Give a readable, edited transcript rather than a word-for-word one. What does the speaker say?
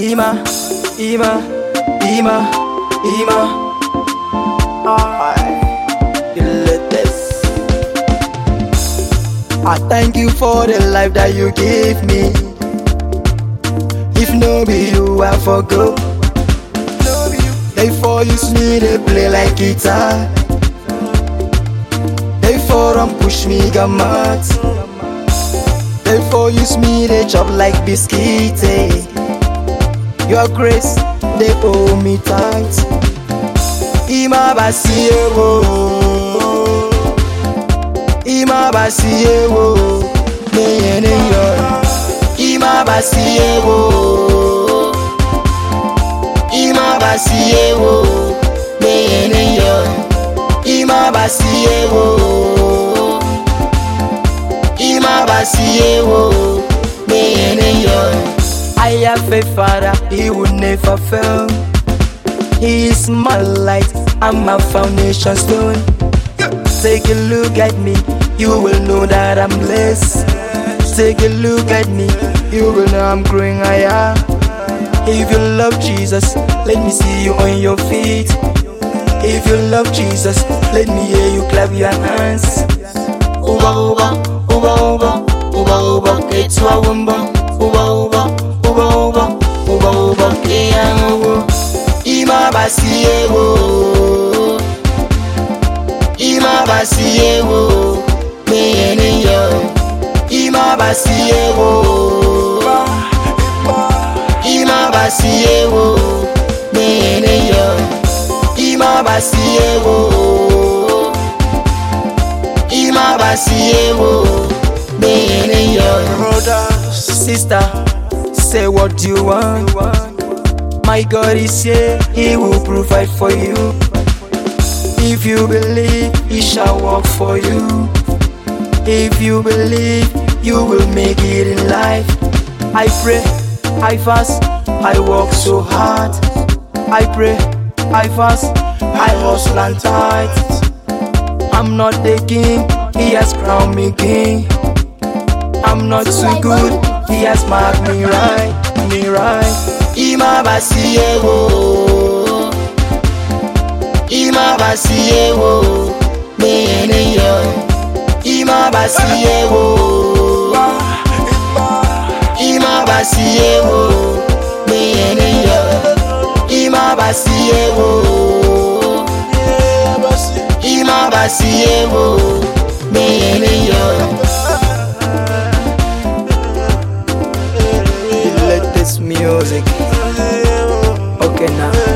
Ima, Ima, Ima, Ima. The latest. I thank you for the life that you gave me. If no be you, I forgo. Therefore use me to play like guitar. Therefore don't push me gamat. Therefore use me to chop like biscuit. Your grace, they hold me tight. Ima basi ewo, Ima basi ewo, meyene yo. Ima basi ewo, Ima basi ewo, meyene yo. Ima basi ewo, Ima basi ewo, meyene yo. I have a father, he will never fail. He is my light and my foundation stone. Take a look at me, you will know that I'm blessed. Take a look at me, you will know I'm growing higher. If you love Jesus, let me see you on your feet. If you love Jesus, let me hear you clap your hands. Uba uba, uba uba, uba uba, ketwa wumba. Uba uba, uba uba, uba uba, keyango. Ima basi ewo, Ima basi ewo, meyene yo. Ima basi ewo, Ima basi ewo, meyene yo. Ima basi ewo, Ima basi ewo, meyene yo. Brother, sister, say what you want. My God is here, He will provide for you. If you believe, He shall work for you. If you believe, you will make it in life. I pray, I fast, I work so hard. I pray, I fast, I hustle and tight. I'm not the king, He has crowned me king. I'm not too good, He has marked me right, me right. Ima basi ewo, Ima basi ewo, meyene yo. Ima basi ewo, Ima basi ewo, meyene yo. Ima basi ewo, Ima basi ewo, meyene yo. Let this music. Okay now.